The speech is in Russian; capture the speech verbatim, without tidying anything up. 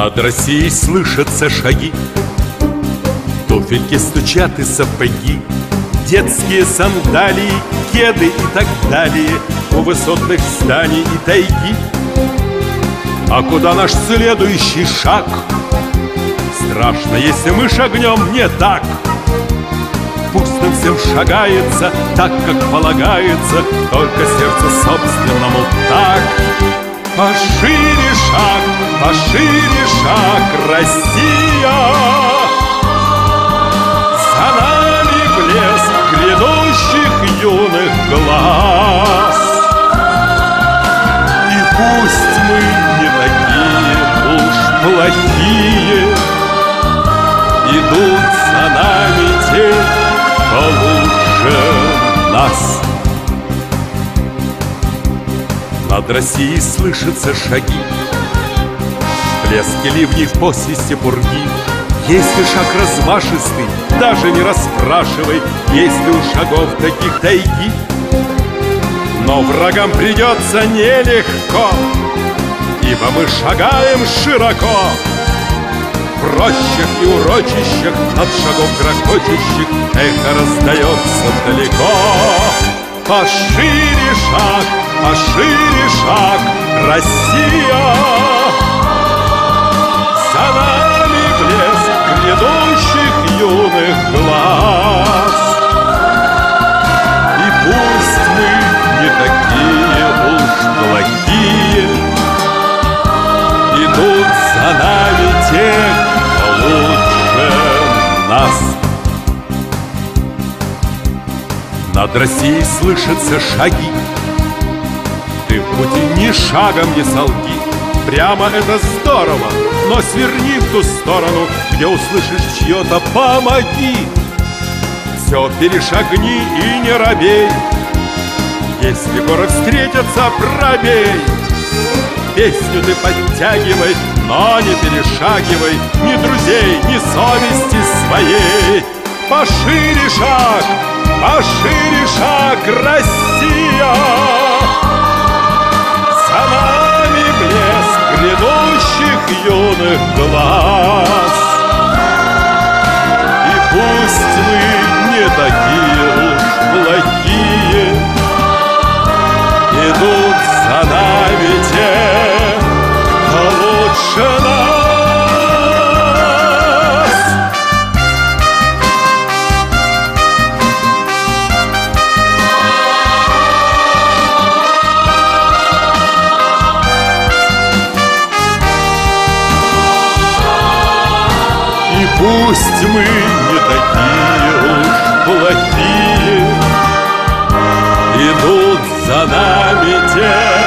Над Россией слышатся шаги, туфельки стучат и сапоги, детские сандалии, кеды и так далее у высотных зданий и тайги. А куда наш следующий шаг? Страшно, если мы шагнем не так. Пусть нам всем шагается так, как полагается, только сердцу собственному так. Пошире шаг, пошире шаг, Россия! За нами блеск грядущих юных глаз. И пусть мы не такие уж плохие, идут за нами те, кто лучше нас. Над Россией слышатся шаги, плески ливней в посвисте пурги. Если шаг размашистый, даже не расспрашивай, есть ли у шагов таких тайги. Но врагам придется нелегко, ибо мы шагаем широко. В рощах и урочищах от шагов грохочущих эхо раздается далеко. Пошире шаг, пошире шаг, Россия! За нами блеск грядущих юных глаз. И пусть мы не такие уж плохие, идут за нами те, кто лучше нас. Над Россией слышатся шаги, ты в пути ни шагом не солги. Прямо это здорово, но сверни в ту сторону, где услышишь чье-то «помоги». Все перешагни и не робей, если горы встретятся, пробей. Песню ты подтягивай, но не перешагивай ни друзей, ни совести своей. Пошире шаг, пошире шаг, Россия! За нами блеск грядущих юных глаз. И пусть мы не такие уж плохие, идут за нами те, кто лучше нас. И пусть мы не такие уж плохие, идут за нами те,